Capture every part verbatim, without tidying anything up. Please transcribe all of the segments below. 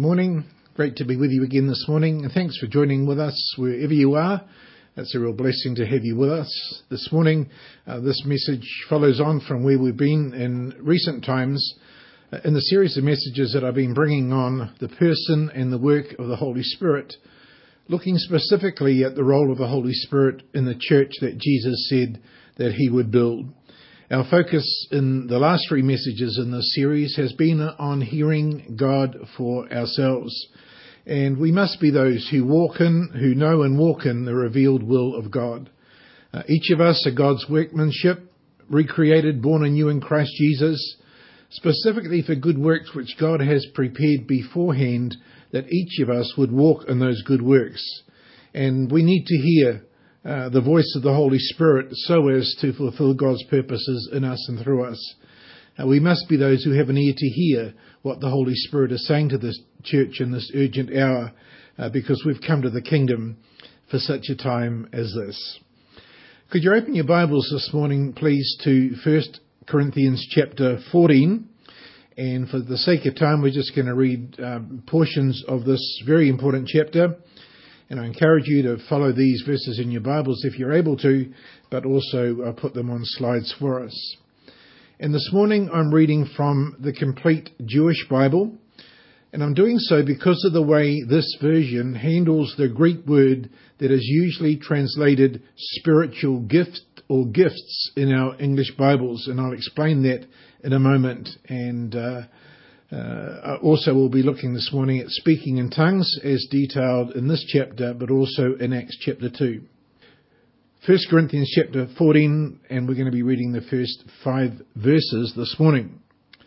morning. Great to be with you again this morning, and thanks for joining with us wherever you are. It's a real blessing to have you with us this morning. Uh, this message follows on from where we've been in recent times uh, in the series of messages that I've been bringing on the person and the work of the Holy Spirit, looking specifically at the role of the Holy Spirit in the church that Jesus said that he would build. Our focus in the last three messages in this series has been on hearing God for ourselves. And we must be those who walk in, who know and walk in the revealed will of God. Uh, each of us are God's workmanship, recreated, born anew in Christ Jesus, specifically for good works which God has prepared beforehand, that each of us would walk in those good works. And we need to hear Uh, the voice of the Holy Spirit so as to fulfill God's purposes in us and through us. Uh, we must be those who have an ear to hear what the Holy Spirit is saying to this church in this urgent hour, uh, because we've come to the kingdom for such a time as this. Could you open your Bibles this morning, please, to First Corinthians chapter fourteen? And for the sake of time, we're just going to read um, portions of this very important chapter. And I encourage you to follow these verses in your Bibles if you're able to, but also uh, put them on slides for us. And this morning I'm reading from the Complete Jewish Bible, and I'm doing so because of the way this version handles the Greek word that is usually translated spiritual gift or gifts in our English Bibles, and I'll explain that in a moment. And uh, Uh, also, we'll be looking this morning at speaking in tongues as detailed in this chapter, but also in Acts chapter two. First Corinthians chapter fourteen, and we're going to be reading the first five verses this morning.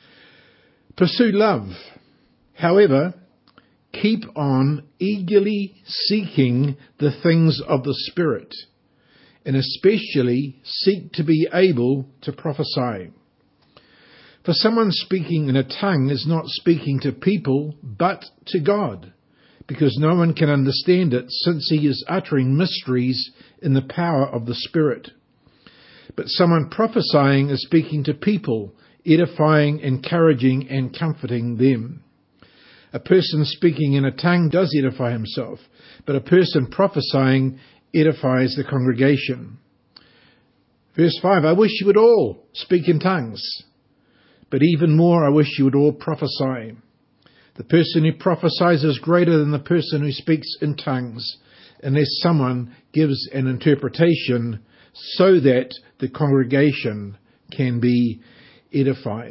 Pursue love. However, keep on eagerly seeking the things of the Spirit, and especially seek to be able to prophesy. For someone speaking in a tongue is not speaking to people, but to God, because no one can understand it, since he is uttering mysteries in the power of the Spirit. But someone prophesying is speaking to people, edifying, encouraging, and comforting them. A person speaking in a tongue does edify himself, but a person prophesying edifies the congregation. Verse five, I wish you would all speak in tongues, but even more, I wish you would all prophesy. The person who prophesies is greater than the person who speaks in tongues, unless someone gives an interpretation so that the congregation can be edified.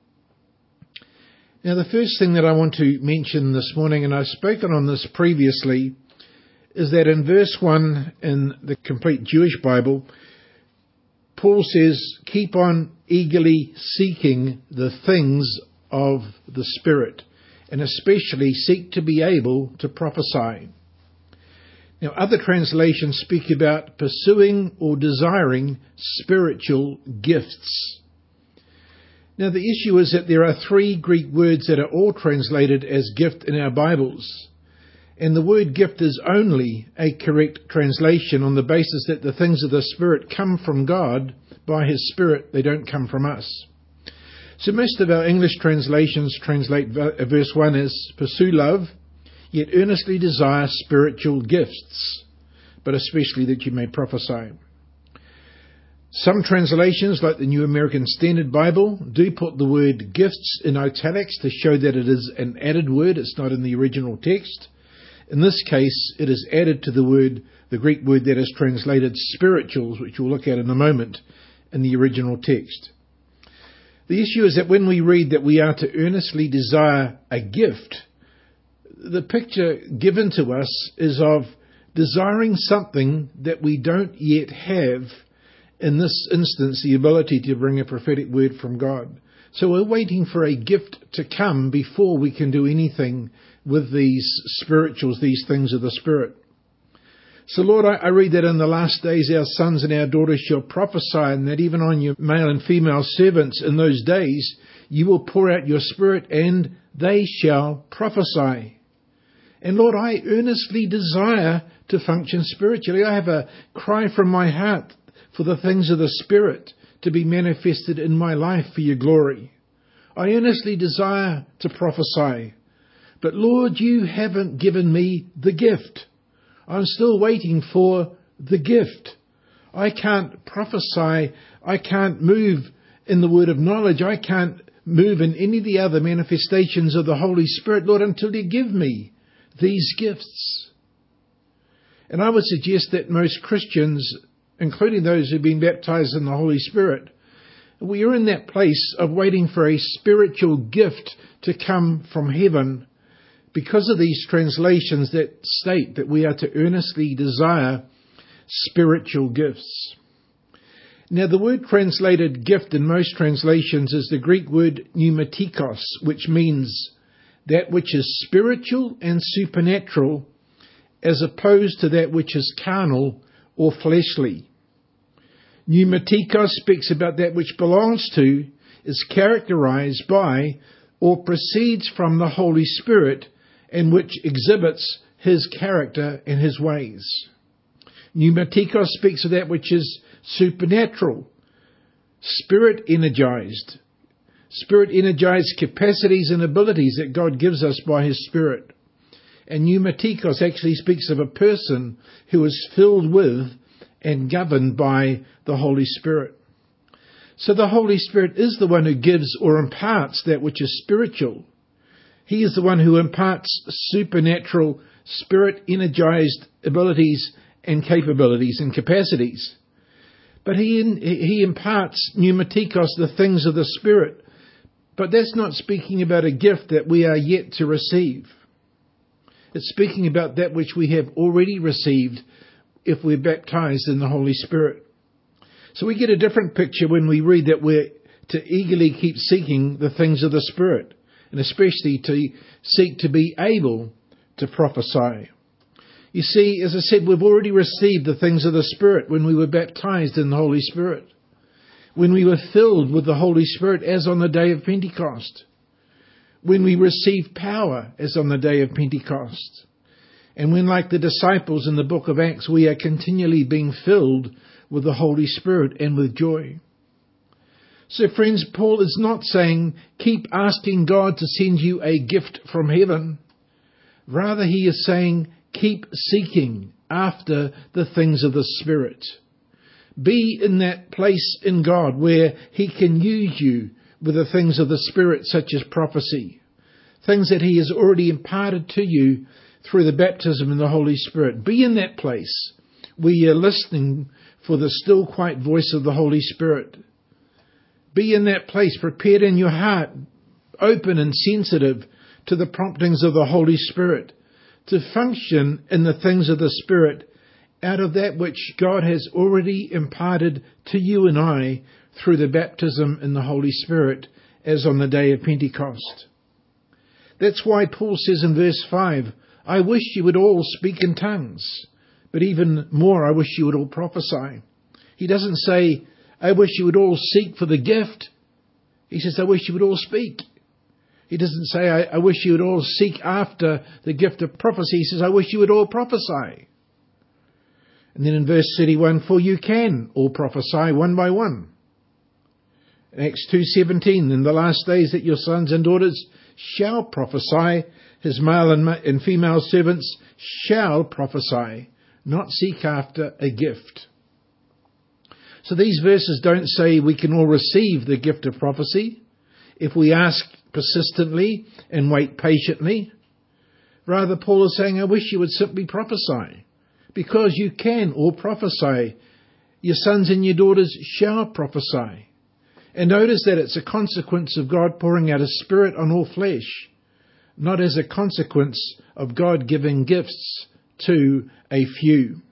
Now, the first thing that I want to mention this morning, and I've spoken on this previously, is that in verse one in the Complete Jewish Bible, Paul says, keep on eagerly seeking the things of the Spirit, and especially seek to be able to prophesy. Now, other translations speak about pursuing or desiring spiritual gifts. Now, the issue is that there are three Greek words that are all translated as gift in our Bibles. And the word gift is only a correct translation on the basis that the things of the Spirit come from God by His Spirit. They don't come from us. So most of our English translations translate verse one as pursue love, yet earnestly desire spiritual gifts, but especially that you may prophesy. Some translations, like the New American Standard Bible, do put the word gifts in italics to show that it is an added word. It's not in the original text. In this case, it is added to the word, the Greek word that is translated spirituals, which we'll look at in a moment, in the original text. The issue is that when we read that we are to earnestly desire a gift, the picture given to us is of desiring something that we don't yet have, in this instance, the ability to bring a prophetic word from God. So we're waiting for a gift to come before we can do anything with these spirituals, these things of the Spirit. So Lord, I, I read that in the last days our sons and our daughters shall prophesy, and that even on your male and female servants in those days you will pour out your Spirit, and they shall prophesy. And Lord, I earnestly desire to function spiritually. I have a cry from my heart for the things of the Spirit to be manifested in my life for your glory. I earnestly desire to prophesy. But Lord, you haven't given me the gift. I'm still waiting for the gift. I can't prophesy. I can't move in the word of knowledge. I can't move in any of the other manifestations of the Holy Spirit, Lord, until you give me these gifts. And I would suggest that most Christians, including those who've been baptized in the Holy Spirit, we are in that place of waiting for a spiritual gift to come from heaven because of these translations that state that we are to earnestly desire spiritual gifts. Now, the word translated gift in most translations is the Greek word pneumatikos, which means that which is spiritual and supernatural, as opposed to that which is carnal or fleshly. Pneumatikos speaks about that which belongs to, is characterized by, or proceeds from the Holy Spirit, and which exhibits his character and his ways. Pneumatikos speaks of that which is supernatural, spirit-energized, spirit-energized capacities and abilities that God gives us by his Spirit. And pneumatikos actually speaks of a person who is filled with and governed by the Holy Spirit. So the Holy Spirit is the one who gives or imparts that which is spiritual. He is the one who imparts supernatural, spirit-energized abilities and capabilities and capacities. But he he imparts pneumatikos, the things of the Spirit. But that's not speaking about a gift that we are yet to receive. It's speaking about that which we have already received if we're baptized in the Holy Spirit. So we get a different picture when we read that we're to eagerly keep seeking the things of the Spirit, and especially to seek to be able to prophesy. You see, as I said, we've already received the things of the Spirit when we were baptized in the Holy Spirit, when we were filled with the Holy Spirit as on the day of Pentecost, when we received power as on the day of Pentecost, and when, like the disciples in the book of Acts, we are continually being filled with the Holy Spirit and with joy. So friends, Paul is not saying keep asking God to send you a gift from heaven. Rather, he is saying keep seeking after the things of the Spirit. Be in that place in God where he can use you with the things of the Spirit, such as prophecy, things that he has already imparted to you through the baptism in the Holy Spirit. Be in that place where you're listening for the still quiet voice of the Holy Spirit. Be in that place, prepared in your heart, open and sensitive to the promptings of the Holy Spirit, to function in the things of the Spirit out of that which God has already imparted to you and I through the baptism in the Holy Spirit, as on the day of Pentecost. That's why Paul says in verse five, I wish you would all speak in tongues, but even more, I wish you would all prophesy. He doesn't say, I wish you would all seek for the gift. He says, I wish you would all speak. He doesn't say, I, I wish you would all seek after the gift of prophecy. He says, I wish you would all prophesy. And then in verse thirty-one, for you can all prophesy one by one. In Acts two seventeen, in the last days that your sons and daughters shall prophesy, his male and female servants shall prophesy, not seek after a gift. So these verses don't say we can all receive the gift of prophecy if we ask persistently and wait patiently. Rather, Paul is saying, I wish you would simply prophesy, because you can all prophesy. Your sons and your daughters shall prophesy. And notice that it's a consequence of God pouring out His Spirit on all flesh, not as a consequence of God giving gifts to a few.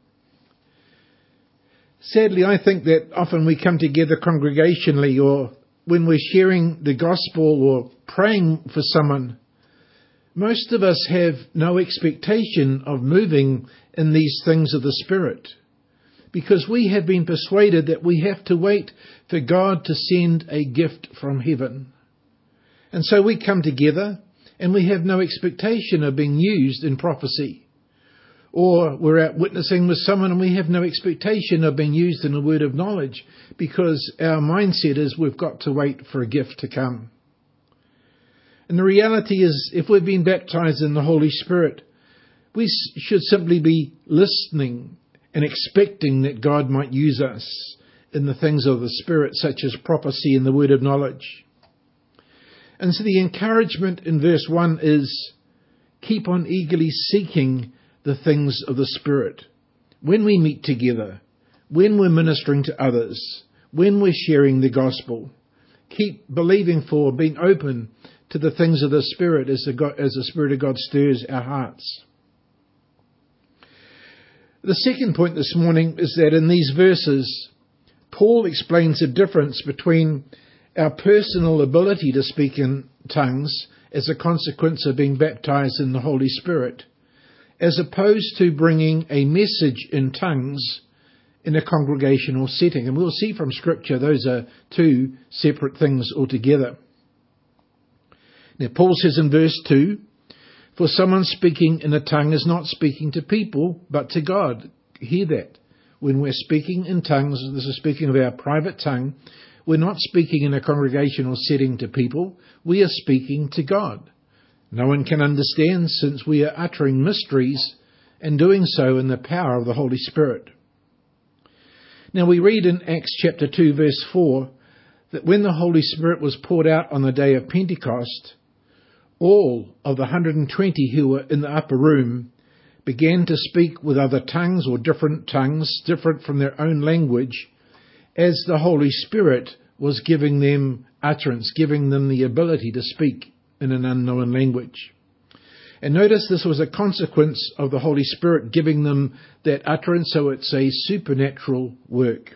Sadly, I think that often we come together congregationally, or when we're sharing the gospel or praying for someone, most of us have no expectation of moving in these things of the Spirit, because we have been persuaded that we have to wait for God to send a gift from heaven. And so we come together and we have no expectation of being used in prophecy. Or we're out witnessing with someone and we have no expectation of being used in a word of knowledge, because our mindset is we've got to wait for a gift to come. And the reality is, if we've been baptized in the Holy Spirit, we should simply be listening and expecting that God might use us in the things of the Spirit, such as prophecy and the word of knowledge. And so the encouragement in verse one is, keep on eagerly seeking the things of the Spirit. When we meet together, when we're ministering to others, when we're sharing the gospel, keep believing for, being open to the things of the Spirit as the, God, as the Spirit of God stirs our hearts. The second point this morning is that in these verses, Paul explains the difference between our personal ability to speak in tongues as a consequence of being baptized in the Holy Spirit, as opposed to bringing a message in tongues in a congregational setting. And we'll see from Scripture those are two separate things altogether. Now, Paul says in verse two, for someone speaking in a tongue is not speaking to people, but to God. Hear that. When we're speaking in tongues, this is speaking of our private tongue, we're not speaking in a congregational setting to people, we are speaking to God. No one can understand since we are uttering mysteries and doing so in the power of the Holy Spirit. Now we read in Acts chapter two verse four that when the Holy Spirit was poured out on the day of Pentecost, all of the one hundred twenty who were in the upper room began to speak with other tongues or different tongues, different from their own language, as the Holy Spirit was giving them utterance, giving them the ability to speak in an unknown language. And notice this was a consequence of the Holy Spirit giving them that utterance, so it's a supernatural work.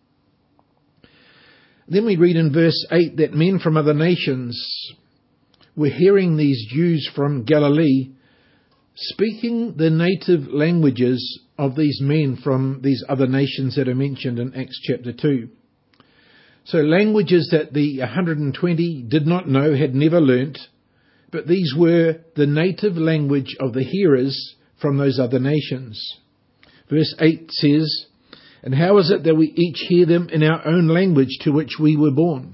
Then we read in verse eight that men from other nations were hearing these Jews from Galilee speaking the native languages of these men from these other nations that are mentioned in Acts chapter two. So languages that the one hundred twenty did not know, had never learnt, but these were the native language of the hearers from those other nations. Verse eight says, and how is it that we each hear them in our own language to which we were born?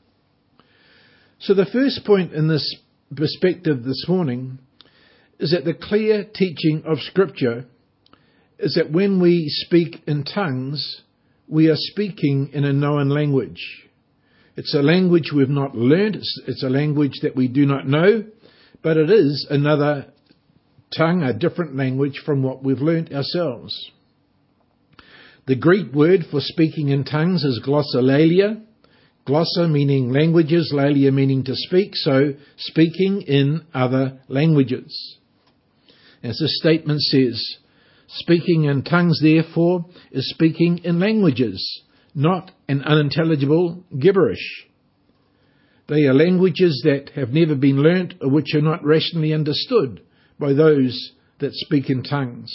So the first point in this perspective this morning is that the clear teaching of Scripture is that when we speak in tongues, we are speaking in a known language. It's a language we've not learned. It's, it's a language that we do not know, but it is another tongue, a different language from what we've learned ourselves. The Greek word for speaking in tongues is glossolalia. Glossa meaning languages, lalia meaning to speak, so speaking in other languages. As the statement says, speaking in tongues, therefore, is speaking in languages, not an unintelligible gibberish. They are languages that have never been learnt or which are not rationally understood by those that speak in tongues.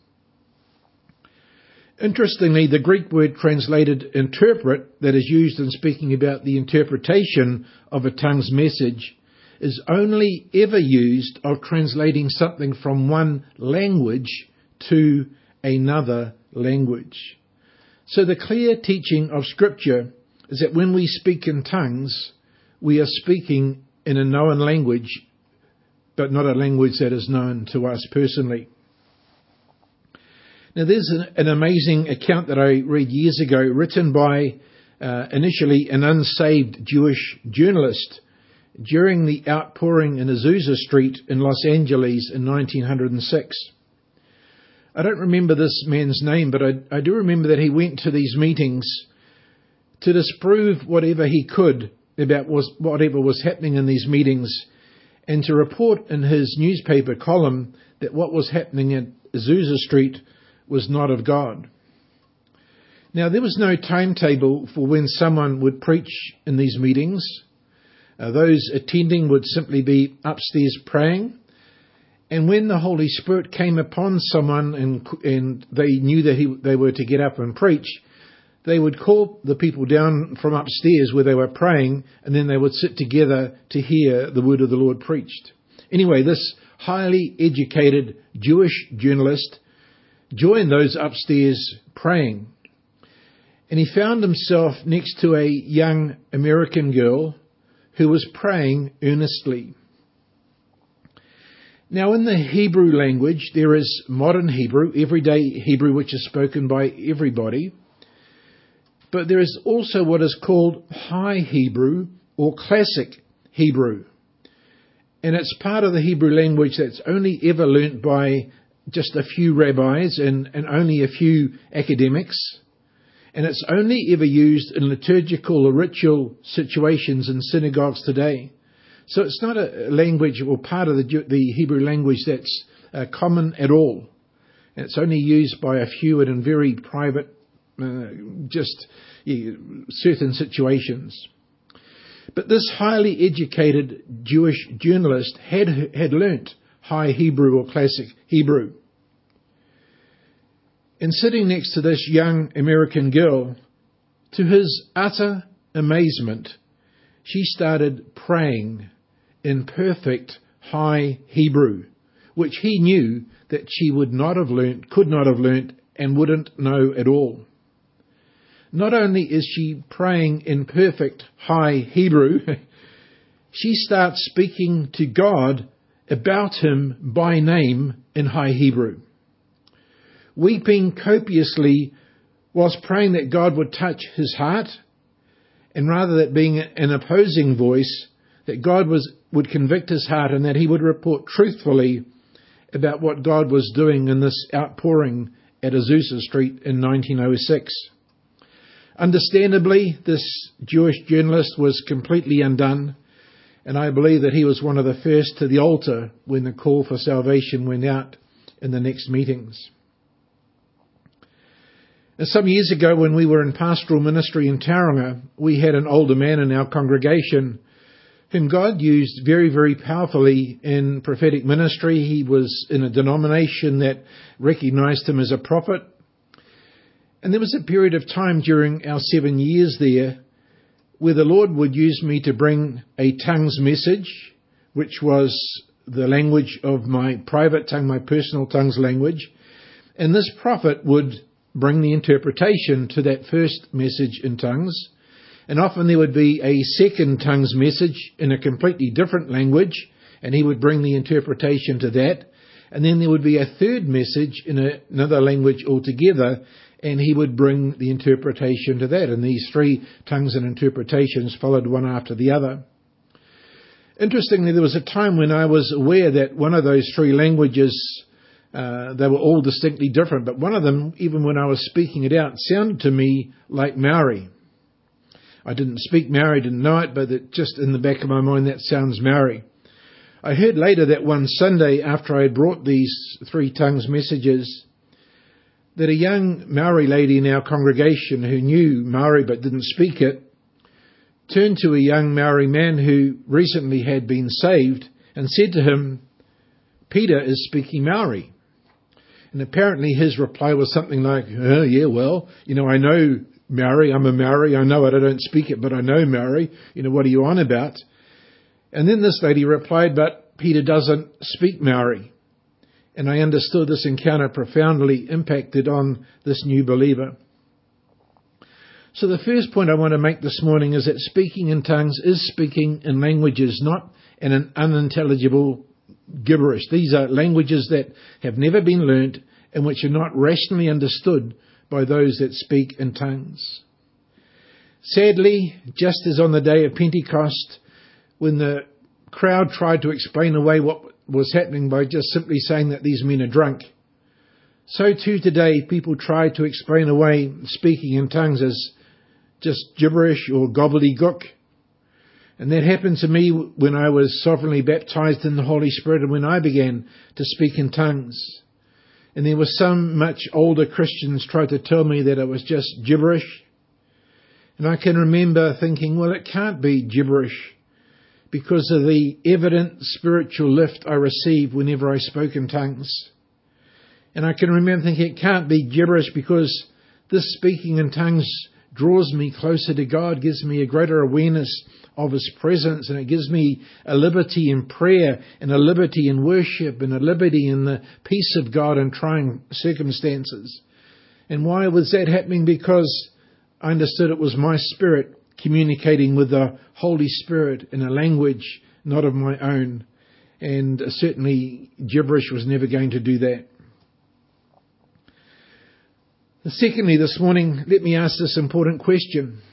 Interestingly, the Greek word translated interpret, that is used in speaking about the interpretation of a tongue's message, is only ever used of translating something from one language to another language. So the clear teaching of Scripture is that when we speak in tongues, we are speaking in a known language, but not a language that is known to us personally. Now there's an, an amazing account that I read years ago, written by uh, initially an unsaved Jewish journalist during the outpouring in Azusa Street in Los Angeles in nineteen oh six. I don't remember this man's name, but I, I do remember that he went to these meetings to disprove whatever he could about was, whatever was happening in these meetings, and to report in his newspaper column that what was happening at Azusa Street was not of God. Now, there was no timetable for when someone would preach in these meetings. Uh, those attending would simply be upstairs praying. And when the Holy Spirit came upon someone and, and they knew that he, they were to get up and preach, they would call the people down from upstairs where they were praying, and then they would sit together to hear the word of the Lord preached. Anyway, this highly educated Jewish journalist joined those upstairs praying. And he found himself next to a young American girl who was praying earnestly. Now, in the Hebrew language, there is modern Hebrew, everyday Hebrew, which is spoken by everybody. But there is also what is called High Hebrew or Classic Hebrew. And it's part of the Hebrew language that's only ever learnt by just a few rabbis and, and only a few academics. And it's only ever used in liturgical or ritual situations in synagogues today. So it's not a language or part of the, the Hebrew language that's uh, common at all. And it's only used by a few and in very private, uh, just yeah, certain situations. But this highly educated Jewish journalist had had learnt High Hebrew or Classic Hebrew. And sitting next to this young American girl, to his utter amazement, she started praying in perfect High Hebrew, which he knew that she would not have learnt, could not have learnt, and wouldn't know at all. Not only is she praying in perfect High Hebrew, she starts speaking to God about him by name in High Hebrew. Weeping copiously whilst praying that God would touch his heart, and rather than being an opposing voice, that God was, would convict his heart and that he would report truthfully about what God was doing in this outpouring at Azusa Street in nineteen oh six. Understandably, this Jewish journalist was completely undone, and I believe that he was one of the first to the altar when the call for salvation went out in the next meetings. Now, some years ago, when we were in pastoral ministry in Tauranga, we had an older man in our congregation whom God used very, very powerfully in prophetic ministry. He was in a denomination that recognized him as a prophet. And there was a period of time during our seven years there where the Lord would use me to bring a tongues message, which was the language of my private tongue, my personal tongues language. And this prophet would bring the interpretation to that first message in tongues. And often there would be a second tongues message in a completely different language, and he would bring the interpretation to that. And then there would be a third message in a, another language altogether, and he would bring the interpretation to that. And these three tongues and interpretations followed one after the other. Interestingly, there was a time when I was aware that one of those three languages, uh, they were all distinctly different, but one of them, even when I was speaking it out, sounded to me like Maori. I didn't speak Maori, didn't know it, but it just in the back of my mind, that sounds Maori. I heard later that one Sunday, after I had brought these three tongues messages, that a young Maori lady in our congregation who knew Maori but didn't speak it, turned to a young Maori man who recently had been saved and said to him, "Peter is speaking Maori." And apparently his reply was something like, oh, yeah, well, you know, I know Maori, I'm a Maori, I know it, I don't speak it, but I know Maori, you know, what are you on about? And then this lady replied, but Peter doesn't speak Maori. And I understood this encounter profoundly impacted on this new believer. So the first point I want to make this morning is that speaking in tongues is speaking in languages, not in an unintelligible gibberish. These are languages that have never been learnt and which are not rationally understood by those that speak in tongues. Sadly, just as on the day of Pentecost, when the crowd tried to explain away what was happening by just simply saying that these men are drunk, so too today people try to explain away speaking in tongues as just gibberish or gobbledygook. And that happened to me when I was sovereignly baptized in the Holy Spirit and when I began to speak in tongues. And there were some much older Christians tried to tell me that it was just gibberish. And I can remember thinking, well, it can't be gibberish because of the evident spiritual lift I received whenever I spoke in tongues. And I can remember thinking it can't be gibberish because this speaking in tongues draws me closer to God, gives me a greater awareness of His presence, and it gives me a liberty in prayer and a liberty in worship and a liberty in the peace of God in trying circumstances. And why was that happening? Because I understood it was my spirit communicating with the Holy Spirit in a language not of my own. and certainly gibberish was never going to do that. Secondly, this morning, let me ask this important question.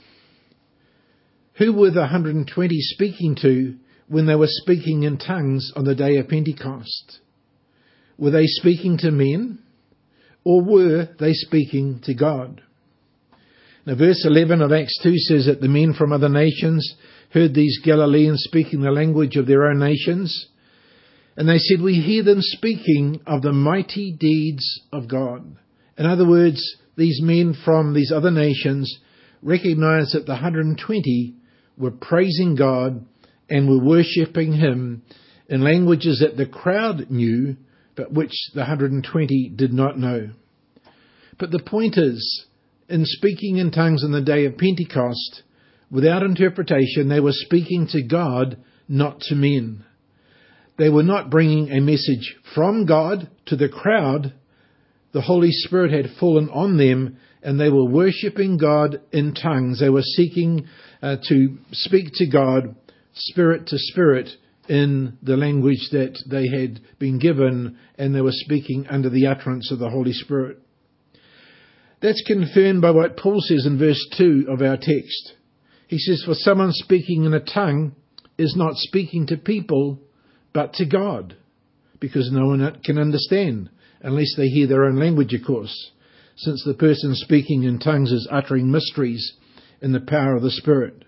Who were the one hundred twenty speaking to when they were speaking in tongues on the day of Pentecost? Were they speaking to men, or were they speaking to God? Now, verse eleven of Acts two says that the men from other nations heard these Galileans speaking the language of their own nations, and they said, "We hear them speaking of the mighty deeds of God." In other words, these men from these other nations recognized that the one hundred twenty were praising God and were worshipping Him in languages that the crowd knew, but which the one hundred twenty did not know. But the point is, in speaking in tongues on the day of Pentecost, without interpretation, they were speaking to God, not to men. They were not bringing a message from God to the crowd. The Holy Spirit had fallen on them, and they were worshipping God in tongues. They were seeking uh, to speak to God, spirit to spirit, in the language that they had been given, and they were speaking under the utterance of the Holy Spirit. That's confirmed by what Paul says in verse two of our text. He says, "For someone speaking in a tongue is not speaking to people, but to God, because no one can understand, unless they hear their own language, of course, since the person speaking in tongues is uttering mysteries in the power of the Spirit."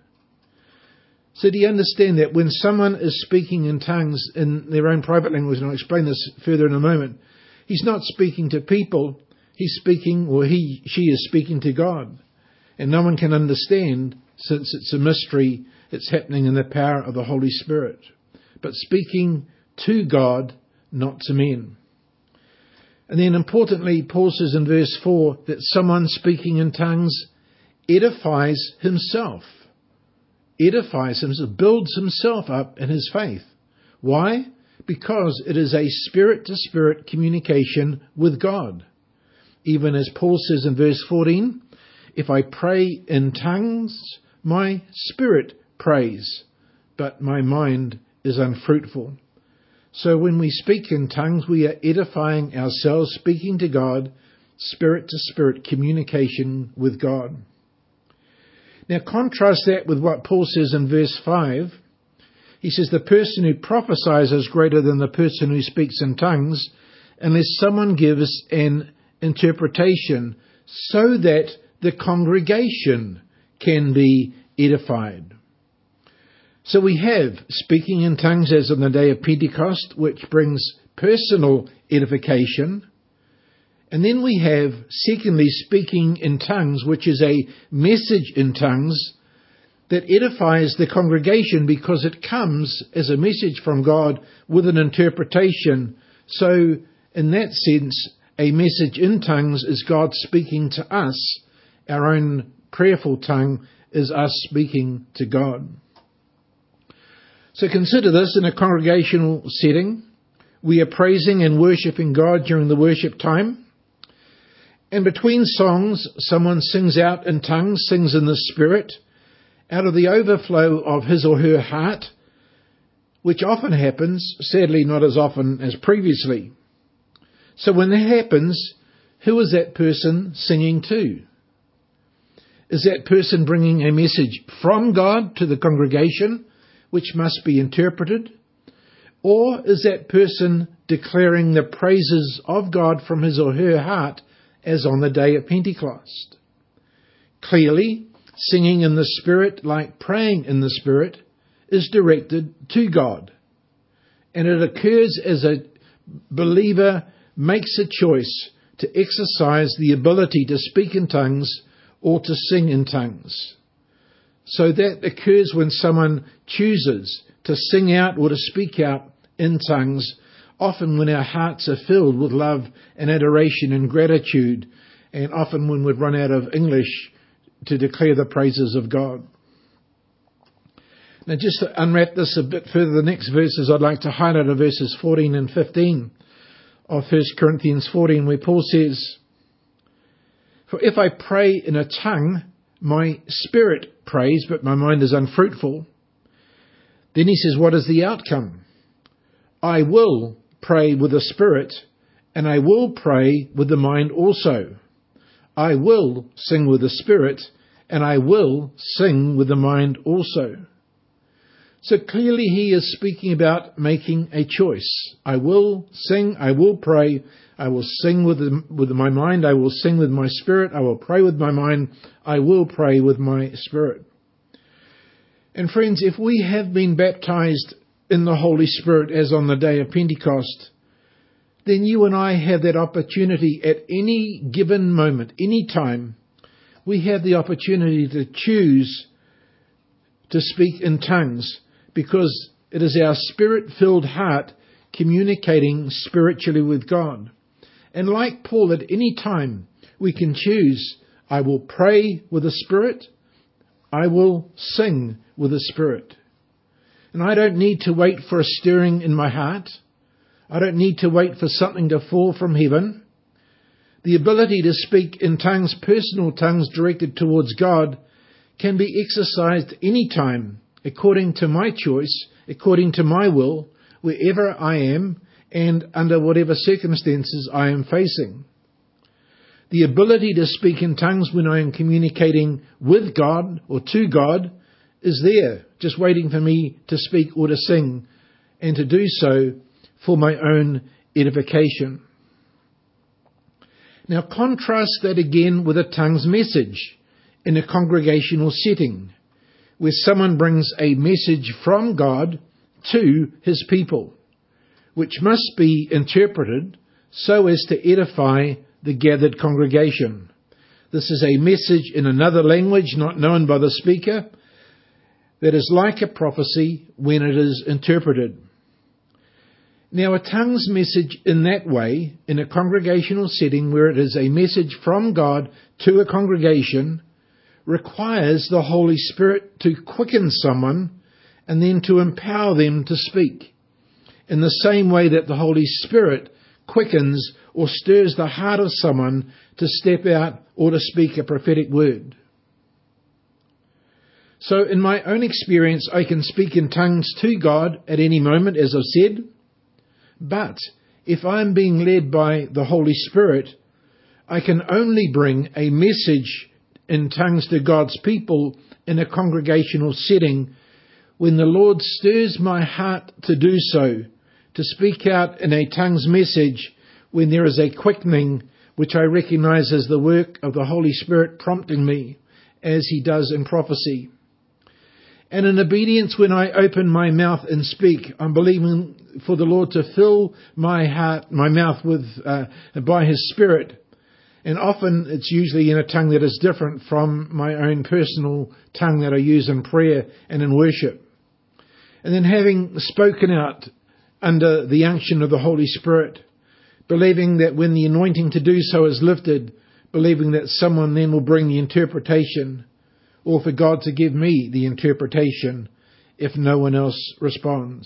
So do you understand that when someone is speaking in tongues in their own private language, and I'll explain this further in a moment, he's not speaking to people, he's speaking, or he, she is speaking to God. And no one can understand, since it's a mystery, it's happening in the power of the Holy Spirit. But speaking to God, not to men. And then importantly, Paul says in verse four that someone speaking in tongues edifies himself. Edifies himself, builds himself up in his faith. Why? Because it is a spirit-to-spirit communication with God. Even as Paul says in verse fourteen, "If I pray in tongues, my spirit prays, but my mind is unfruitful." So when we speak in tongues, we are edifying ourselves, speaking to God, spirit-to-spirit communication with God. Now contrast that with what Paul says in verse five. He says, "The person who prophesies is greater than the person who speaks in tongues, unless someone gives an interpretation, so that the congregation can be edified." So we have speaking in tongues as on the day of Pentecost, which brings personal edification. And then we have, secondly, speaking in tongues, which is a message in tongues that edifies the congregation because it comes as a message from God with an interpretation. So in that sense, a message in tongues is God speaking to us. Our own prayerful tongue is us speaking to God. So consider this in a congregational setting. We are praising and worshipping God during the worship time. And between songs, someone sings out in tongues, sings in the Spirit, out of the overflow of his or her heart, which often happens, sadly not as often as previously. So when that happens, who is that person singing to? Is that person bringing a message from God to the congregation, which must be interpreted? Or is that person declaring the praises of God from his or her heart, as on the day of Pentecost? Clearly, singing in the Spirit, like praying in the Spirit, is directed to God. And it occurs as a believer makes a choice to exercise the ability to speak in tongues or to sing in tongues. So that occurs when someone chooses to sing out or to speak out in tongues, often when our hearts are filled with love and adoration and gratitude, and often when we've run out of English to declare the praises of God. Now just to unwrap this a bit further, the next verses I'd like to highlight are verses fourteen and fifteen of First Corinthians fourteen, where Paul says, "For if I pray in a tongue, my spirit prays, but my mind is unfruitful." Then he says, what is the outcome? I will pray with the Spirit, and I will pray with the mind also. I will sing with the Spirit, and I will sing with the mind also. So clearly he is speaking about making a choice. I will sing, I will pray, I will sing with, the, with my mind, I will sing with my spirit, I will pray with my mind, I will pray with my spirit. And friends, if we have been baptized in the Holy Spirit as on the day of Pentecost, then you and I have that opportunity at any given moment, any time. We have the opportunity to choose to speak in tongues, because it is our spirit-filled heart communicating spiritually with God. And like Paul, at any time we can choose, I will pray with the Spirit, I will sing with the Spirit. And I don't need to wait for a stirring in my heart. I don't need to wait for something to fall from heaven. The ability to speak in tongues, personal tongues directed towards God, can be exercised any time, according to my choice, according to my will, wherever I am and under whatever circumstances I am facing. The ability to speak in tongues when I am communicating with God or to God is there, just waiting for me to speak or to sing, and to do so for my own edification. Now contrast that again with a tongues message in a congregational setting, where someone brings a message from God to his people, which must be interpreted so as to edify the gathered congregation. This is a message in another language not known by the speaker that is like a prophecy when it is interpreted. Now, a tongues message in that way, in a congregational setting where it is a message from God to a congregation, requires the Holy Spirit to quicken someone and then to empower them to speak, in the same way that the Holy Spirit quickens or stirs the heart of someone to step out or to speak a prophetic word. So in my own experience, I can speak in tongues to God at any moment, as I've said, but if I'm being led by the Holy Spirit, I can only bring a message in tongues to God's people in a congregational setting when the Lord stirs my heart to do so, to speak out in a tongues message when there is a quickening which I recognize as the work of the Holy Spirit prompting me, as he does in prophecy. And in obedience, when I open my mouth and speak, I'm believing for the Lord to fill my heart, my mouth with uh, by his Spirit. And often it's usually in a tongue that is different from my own personal tongue that I use in prayer and in worship. And then having spoken out under the unction of the Holy Spirit, believing that when the anointing to do so is lifted, believing that someone then will bring the interpretation, or for God to give me the interpretation if no one else responds.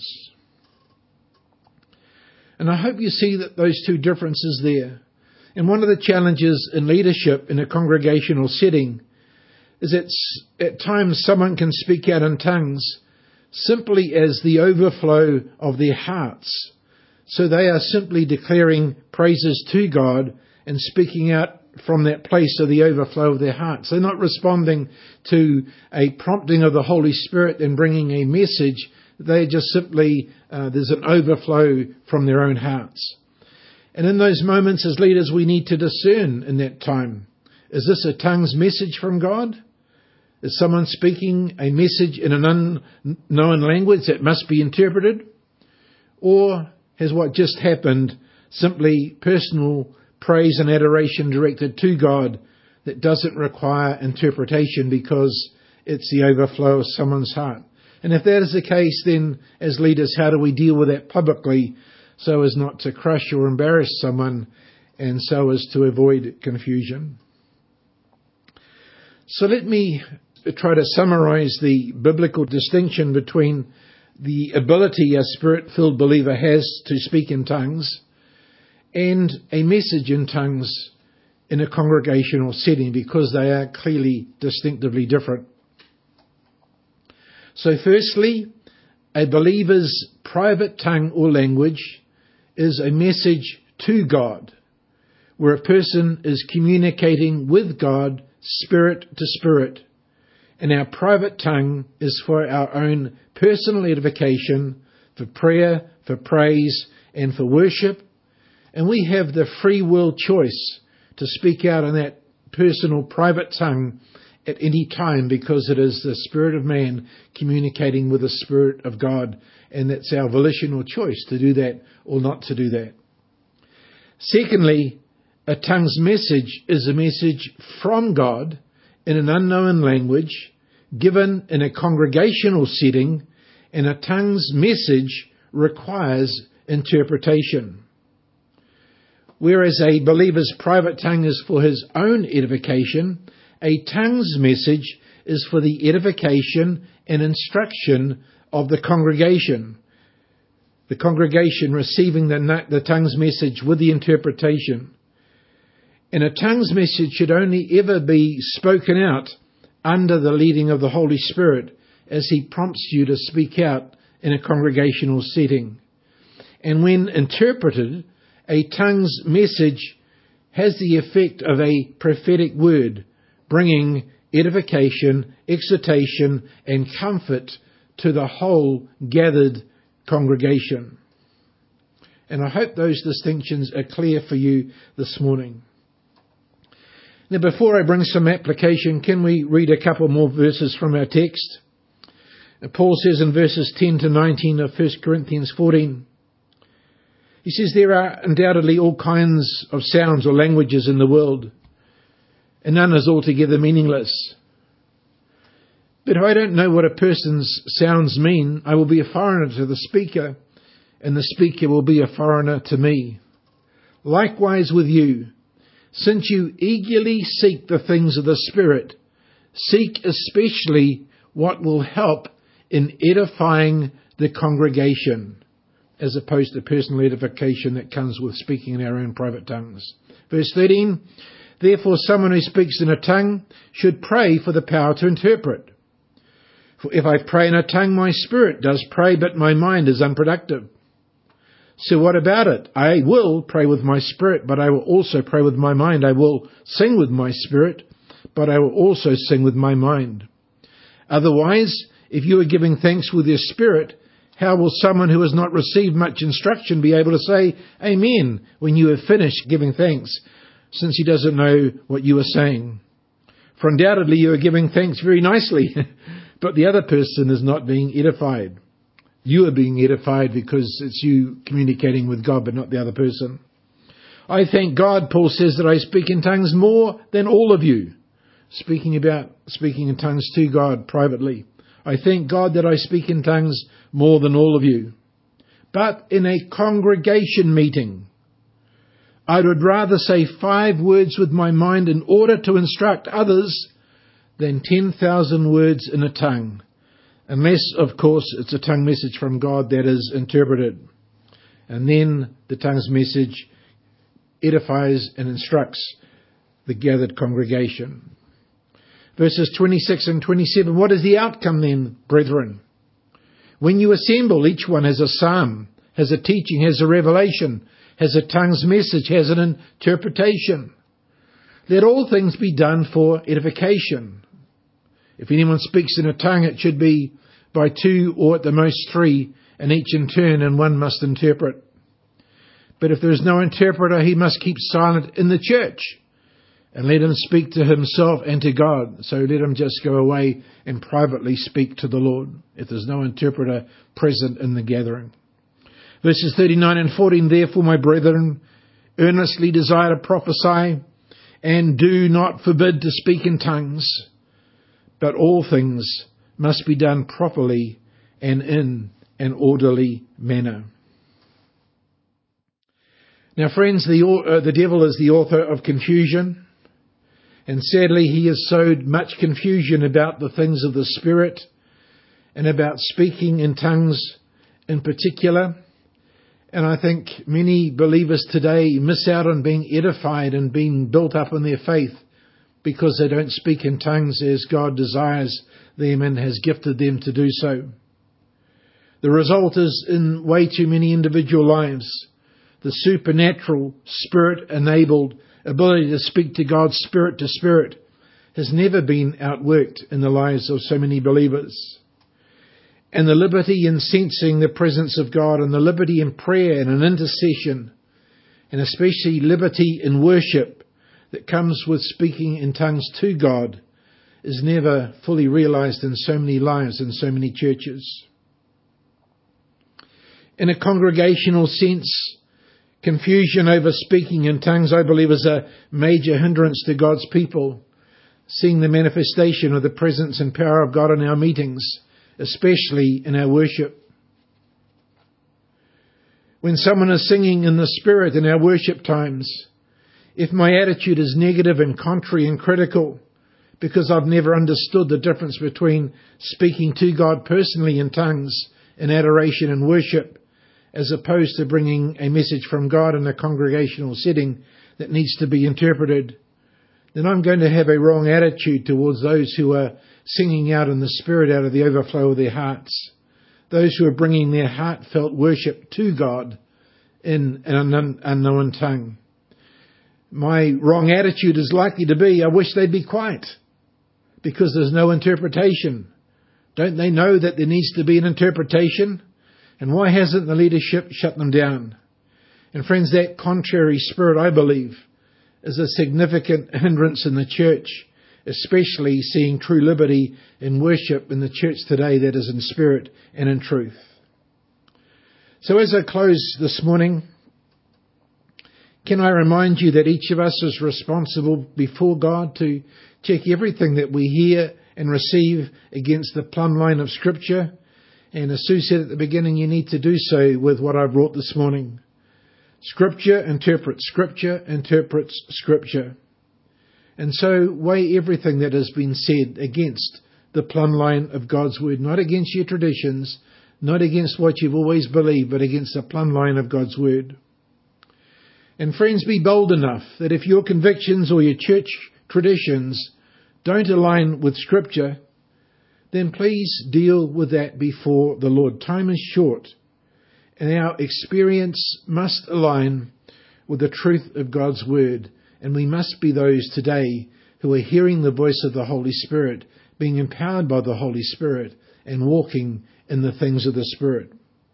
And I hope you see that those two differences there. And one of the challenges in leadership in a congregational setting is that at times someone can speak out in tongues simply as the overflow of their hearts. So they are simply declaring praises to God and speaking out from that place of the overflow of their hearts. They're not responding to a prompting of the Holy Spirit and bringing a message. They just simply, uh, there's an overflow from their own hearts. And in those moments as leaders, we need to discern in that time. Is this a tongues message from God? Is someone speaking a message in an unknown language that must be interpreted? Or has what just happened simply personal praise and adoration directed to God that doesn't require interpretation because it's the overflow of someone's heart? And if that is the case, then as leaders, how do we deal with that publicly so as not to crush or embarrass someone and so as to avoid confusion? So let me try to summarize the biblical distinction between the ability a Spirit-filled believer has to speak in tongues and a message in tongues in a congregational setting, because they are clearly distinctively different. So firstly, a believer's private tongue or language is a message to God, where a person is communicating with God, spirit to spirit. And our private tongue is for our own personal edification, for prayer, for praise, and for worship. And we have the free will choice to speak out in that personal private tongue at any time, because it is the spirit of man communicating with the Spirit of God. And that's our volitional choice to do that or not to do that. Secondly, a tongue's message is a message from God in an unknown language, given in a congregational setting, and a tongue's message requires interpretation. Whereas a believer's private tongue is for his own edification, a tongue's message is for the edification and instruction of the congregation. The congregation receiving the, the tongue's message with the interpretation. And a tongue's message should only ever be spoken out under the leading of the Holy Spirit as He prompts you to speak out in a congregational setting. And when interpreted, a tongue's message has the effect of a prophetic word, bringing edification, exhortation, and comfort to the whole gathered congregation. And I hope those distinctions are clear for you this morning. Now, before I bring some application, can we read a couple more verses from our text? Paul says in verses ten to nineteen of First Corinthians fourteen, he says, there are undoubtedly all kinds of sounds or languages in the world, and none is altogether meaningless. But if I don't know what a person's sounds mean, I will be a foreigner to the speaker, and the speaker will be a foreigner to me. Likewise with you, since you eagerly seek the things of the Spirit, seek especially what will help in edifying the congregation, as opposed to personal edification that comes with speaking in our own private tongues. Verse thirteen, therefore someone who speaks in a tongue should pray for the power to interpret. For if I pray in a tongue, my spirit does pray, but my mind is unproductive. So what about it? I will pray with my spirit, but I will also pray with my mind. I will sing with my spirit, but I will also sing with my mind. Otherwise, if you are giving thanks with your spirit, how will someone who has not received much instruction be able to say Amen when you have finished giving thanks, since he doesn't know what you are saying? For undoubtedly you are giving thanks very nicely, but the other person is not being edified. You are being edified because it's you communicating with God, but not the other person. I thank God, Paul says, that I speak in tongues more than all of you. Speaking about speaking in tongues to God privately. I thank God that I speak in tongues more than all of you. But in a congregation meeting, I would rather say five words with my mind in order to instruct others than ten thousand words in a tongue. Unless, of course, it's a tongue message from God that is interpreted. And then the tongue's message edifies and instructs the gathered congregation. Verses twenty-six and twenty-seven, what is the outcome then, brethren? When you assemble, each one has a psalm, has a teaching, has a revelation, has a tongue's message, has an interpretation. Let all things be done for edification. If anyone speaks in a tongue, it should be by two or at the most three, and each in turn, and one must interpret. But if there is no interpreter, he must keep silent in the church, and let him speak to himself and to God. So let him just go away and privately speak to the Lord, if there's no interpreter present in the gathering. Verses thirty-nine and fourteen, therefore, my brethren, earnestly desire to prophesy, and do not forbid to speak in tongues. But all things must be done properly and in an orderly manner. Now, friends, the, uh, the devil is the author of confusion. And sadly, he has sowed much confusion about the things of the Spirit and about speaking in tongues in particular. And I think many believers today miss out on being edified and being built up in their faith, because they don't speak in tongues as God desires them and has gifted them to do so. The result is in way too many individual lives, the supernatural, Spirit-enabled ability to speak to God spirit to spirit has never been outworked in the lives of so many believers. And the liberty in sensing the presence of God, and the liberty in prayer and in intercession, and especially liberty in worship that comes with speaking in tongues to God, is never fully realized in so many lives and so many churches. In a congregational sense, confusion over speaking in tongues, I believe, is a major hindrance to God's people seeing the manifestation of the presence and power of God in our meetings, especially in our worship. When someone is singing in the Spirit in our worship times, if my attitude is negative and contrary and critical, because I've never understood the difference between speaking to God personally in tongues, in adoration and worship, as opposed to bringing a message from God in a congregational setting that needs to be interpreted, then I'm going to have a wrong attitude towards those who are singing out in the Spirit out of the overflow of their hearts, those who are bringing their heartfelt worship to God in an unknown tongue. My wrong attitude is likely to be, I wish they'd be quiet, because there's no interpretation. Don't they know that there needs to be an interpretation? And why hasn't the leadership shut them down? And friends, that contrary spirit, I believe, is a significant hindrance in the church, especially seeing true liberty in worship in the church today that is in spirit and in truth. So as I close this morning, can I remind you that each of us is responsible before God to check everything that we hear and receive against the plumb line of Scripture? And as Sue said at the beginning, you need to do so with what I brought this morning. Scripture interprets Scripture, interprets Scripture. And so weigh everything that has been said against the plumb line of God's Word, not against your traditions, not against what you've always believed, but against the plumb line of God's Word. And friends, be bold enough that if your convictions or your church traditions don't align with Scripture, then please deal with that before the Lord. Time is short, and our experience must align with the truth of God's Word. And we must be those today who are hearing the voice of the Holy Spirit, being empowered by the Holy Spirit, and walking in the things of the Spirit.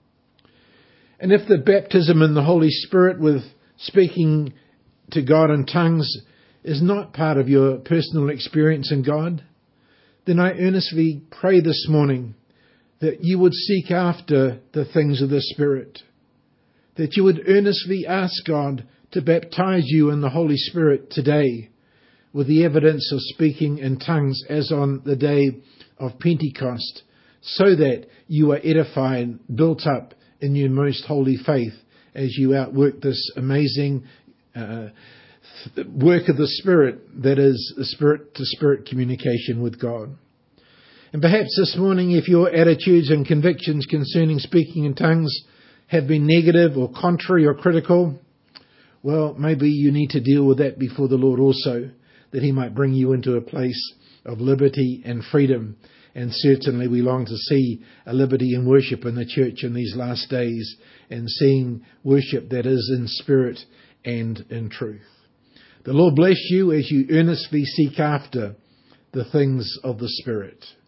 And if the baptism in the Holy Spirit with speaking to God in tongues is not part of your personal experience in God, then I earnestly pray this morning that you would seek after the things of the Spirit, that you would earnestly ask God to baptize you in the Holy Spirit today with the evidence of speaking in tongues as on the day of Pentecost, so that you are edified, built up in your most holy faith as you outwork this amazing uh, work of the Spirit that is the Spirit-to-Spirit communication with God. And perhaps this morning, if your attitudes and convictions concerning speaking in tongues have been negative or contrary or critical, well, maybe you need to deal with that before the Lord also, that He might bring you into a place of liberty and freedom. And certainly we long to see a liberty in worship in the church in these last days, and seeing worship that is in spirit and in truth. The Lord bless you as you earnestly seek after the things of the Spirit.